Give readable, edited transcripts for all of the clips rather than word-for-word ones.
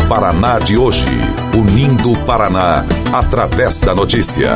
Paraná de hoje. Unindo o Paraná através da notícia.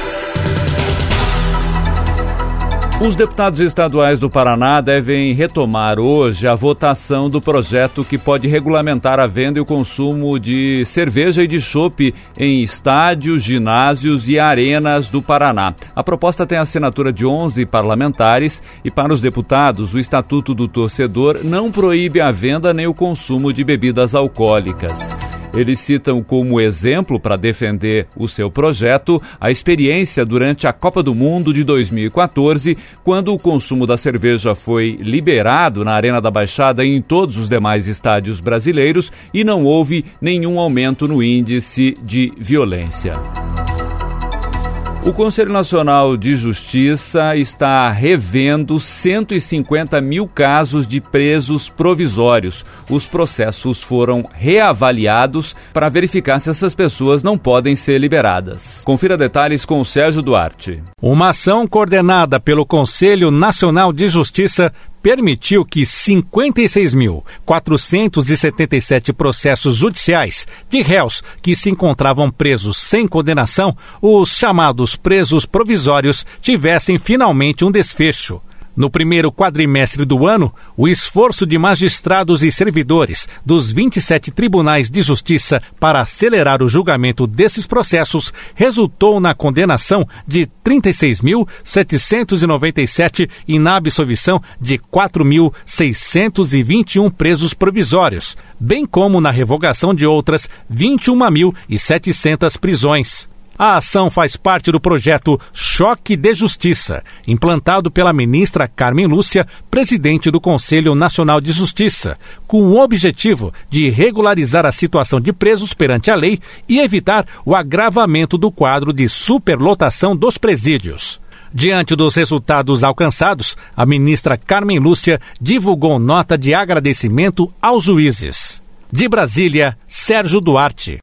Os deputados estaduais do Paraná devem retomar hoje a votação do projeto que pode regulamentar a venda e o consumo de cerveja e de chopp em estádios, ginásios e arenas do Paraná. A proposta tem a assinatura de 11 parlamentares e, para os deputados, o Estatuto do Torcedor não proíbe a venda nem o consumo de bebidas alcoólicas. Eles citam como exemplo para defender o seu projeto a experiência durante a Copa do Mundo de 2014, quando o consumo da cerveja foi liberado na Arena da Baixada e em todos os demais estádios brasileiros e não houve nenhum aumento no índice de violência. O Conselho Nacional de Justiça está revendo 150 mil casos de presos provisórios. Os processos foram reavaliados para verificar se essas pessoas não podem ser liberadas. Confira detalhes com o Sérgio Duarte. Uma ação coordenada pelo Conselho Nacional de Justiça permitiu que 56.477 processos judiciais de réus que se encontravam presos sem condenação, os chamados presos provisórios, tivessem finalmente um desfecho. No primeiro quadrimestre do ano, o esforço de magistrados e servidores dos 27 tribunais de justiça para acelerar o julgamento desses processos resultou na condenação de 36.797 e na absolvição de 4.621 presos provisórios, bem como na revogação de outras 21.700 prisões. A ação faz parte do projeto Choque de Justiça, implantado pela ministra Carmen Lúcia, presidente do Conselho Nacional de Justiça, com o objetivo de regularizar a situação de presos perante a lei e evitar o agravamento do quadro de superlotação dos presídios. Diante dos resultados alcançados, a ministra Carmen Lúcia divulgou nota de agradecimento aos juízes. De Brasília, Sérgio Duarte.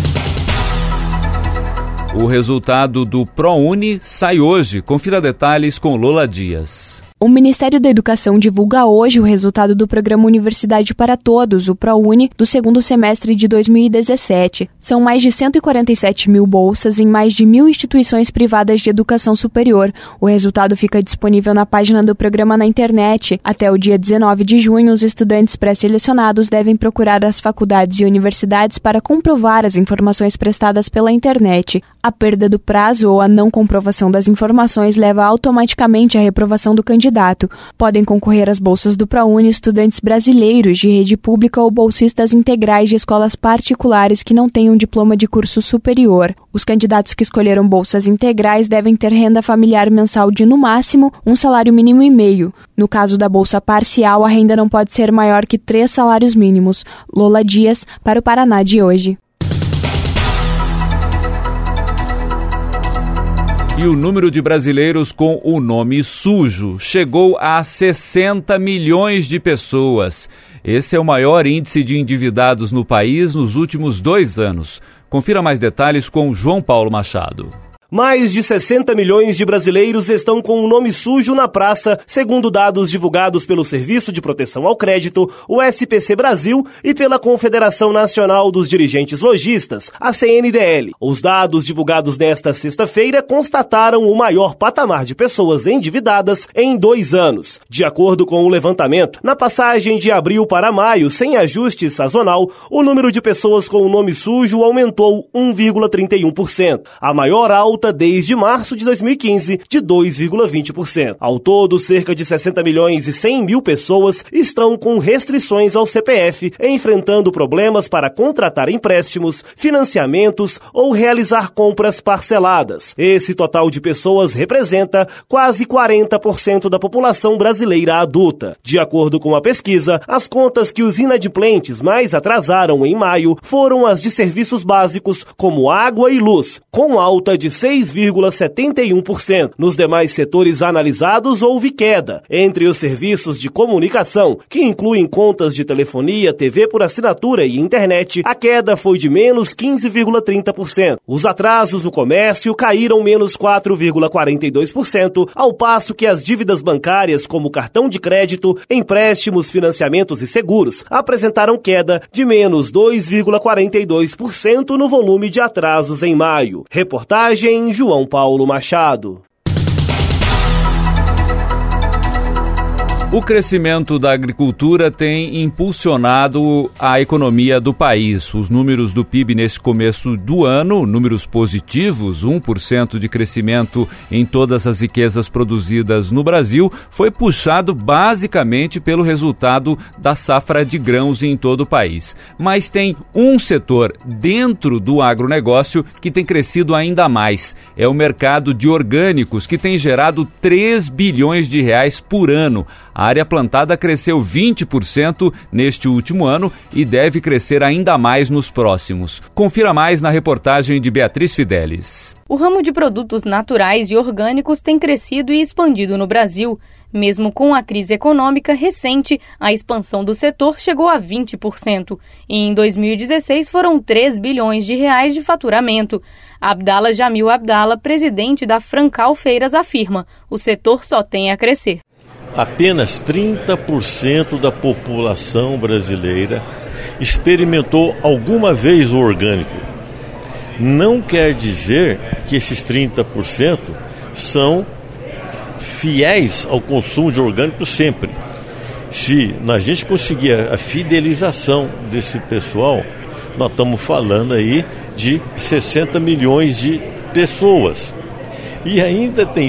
O resultado do ProUni sai hoje. Confira detalhes com Lola Dias. O Ministério da Educação divulga hoje o resultado do Programa Universidade para Todos, o ProUni, do segundo semestre de 2017. São mais de 147 mil bolsas em mais de 1.000 instituições privadas de educação superior. O resultado fica disponível na página do programa na internet. Até o dia 19 de junho, os estudantes pré-selecionados devem procurar as faculdades e universidades para comprovar as informações prestadas pela internet. A perda do prazo ou a não comprovação das informações leva automaticamente à reprovação do candidato. Podem concorrer às bolsas do ProUni estudantes brasileiros de rede pública ou bolsistas integrais de escolas particulares que não tenham diploma de curso superior. Os candidatos que escolheram bolsas integrais devem ter renda familiar mensal de, no máximo, um salário mínimo e meio. No caso da bolsa parcial, a renda não pode ser maior que 3 salários mínimos. Lola Dias, para o Paraná de hoje. E o número de brasileiros com o nome sujo chegou a 60 milhões de pessoas. Esse é o maior índice de endividados no país nos últimos 2 anos. Confira mais detalhes com João Paulo Machado. Mais de 60 milhões de brasileiros estão com o nome sujo na praça, segundo dados divulgados pelo Serviço de Proteção ao Crédito, o SPC Brasil, e pela Confederação Nacional dos Dirigentes Lojistas, a CNDL. Os dados divulgados nesta sexta-feira constataram o maior patamar de pessoas endividadas em 2 anos. De acordo com o levantamento, na passagem de abril para maio, sem ajuste sazonal, o número de pessoas com o nome sujo aumentou 1,31%, a maior alta desde março de 2015, de 2,20%. Ao todo, cerca de 60 milhões e 100 mil pessoas estão com restrições ao CPF, enfrentando problemas para contratar empréstimos, financiamentos ou realizar compras parceladas. Esse total de pessoas representa quase 40% da população brasileira adulta. De acordo com a pesquisa, as contas que os inadimplentes mais atrasaram em maio foram as de serviços básicos, como água e luz, com alta de 6 6,71%. Nos demais setores analisados, houve queda. Entre os serviços de comunicação, que incluem contas de telefonia, TV por assinatura e internet, a queda foi de menos 15,30%. Os atrasos no comércio caíram menos 4,42%, ao passo que as dívidas bancárias, como cartão de crédito, empréstimos, financiamentos e seguros, apresentaram queda de menos 2,42% no volume de atrasos em maio. Reportagem João Paulo Machado. O crescimento da agricultura tem impulsionado a economia do país. Os números do PIB nesse começo do ano, números positivos, 1% de crescimento em todas as riquezas produzidas no Brasil, foi puxado basicamente pelo resultado da safra de grãos em todo o país. Mas tem um setor dentro do agronegócio que tem crescido ainda mais. É o mercado de orgânicos, que tem gerado 3 bilhões de reais por ano. A área plantada cresceu 20% neste último ano e deve crescer ainda mais nos próximos. Confira mais na reportagem de Beatriz Fidelis. O ramo de produtos naturais e orgânicos tem crescido e expandido no Brasil. Mesmo com a crise econômica recente, a expansão do setor chegou a 20%. E em 2016 foram 3 bilhões de reais de faturamento. Abdala Jamil Abdala, presidente da Francal Feiras, afirma: o setor só tem a crescer. Apenas 30% da população brasileira experimentou alguma vez o orgânico. Não quer dizer que esses 30% são fiéis ao consumo de orgânico sempre. Se a gente conseguir a fidelização desse pessoal, nós estamos falando aí de 60 milhões de pessoas. E ainda tem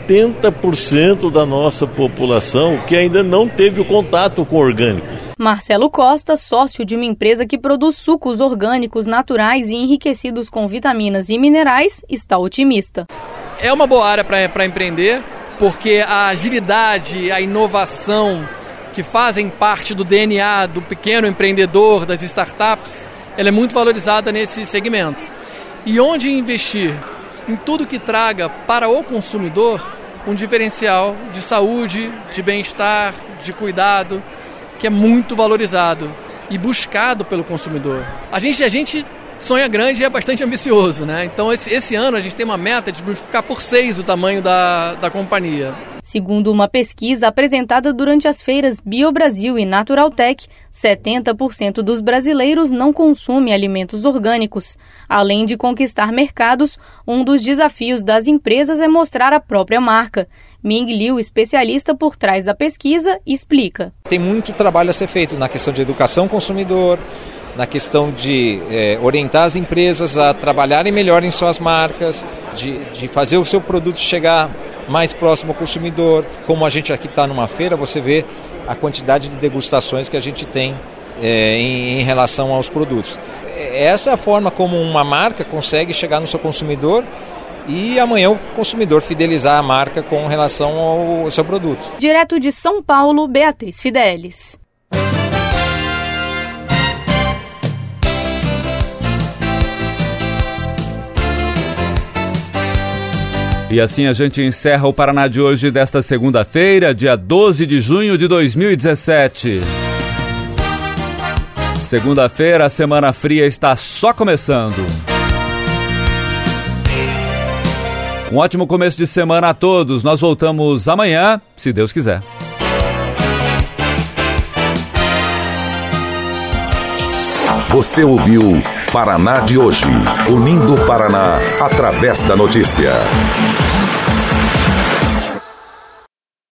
70% da nossa população que ainda não teve o contato com o orgânico. Marcelo Costa, sócio de uma empresa que produz sucos orgânicos naturais e enriquecidos com vitaminas e minerais, está otimista. É uma boa área para empreender, porque a agilidade, a inovação que fazem parte do DNA do pequeno empreendedor, das startups, ela é muito valorizada nesse segmento. E onde investir? Em tudo que traga para o consumidor um diferencial de saúde, de bem-estar, de cuidado, que é muito valorizado e buscado pelo consumidor. A gente sonha grande e é bastante ambicioso, né? Então esse ano a gente tem uma meta de multiplicar por 6 o tamanho da companhia. Segundo uma pesquisa apresentada durante as feiras BioBrasil e Naturaltech, 70% dos brasileiros não consomem alimentos orgânicos. Além de conquistar mercados, um dos desafios das empresas é mostrar a própria marca. Ming Liu, especialista por trás da pesquisa, explica. Tem muito trabalho a ser feito na questão de educação consumidor, na questão de orientar as empresas a trabalharem melhor em suas marcas, de fazer o seu produto chegar mais próximo ao consumidor. Como a gente aqui está numa feira, você vê a quantidade de degustações que a gente tem em relação aos produtos. Essa é a forma como uma marca consegue chegar no seu consumidor e amanhã o consumidor fidelizar a marca com relação ao seu produto. Direto de São Paulo, Beatriz Fidelis. E assim a gente encerra o Paraná de hoje desta segunda-feira, dia 12 de junho de 2017. Segunda-feira, a Semana Fria está só começando. Um ótimo começo de semana a todos. Nós voltamos amanhã, se Deus quiser. Você ouviu Paraná de hoje, unindo o Paraná através da notícia.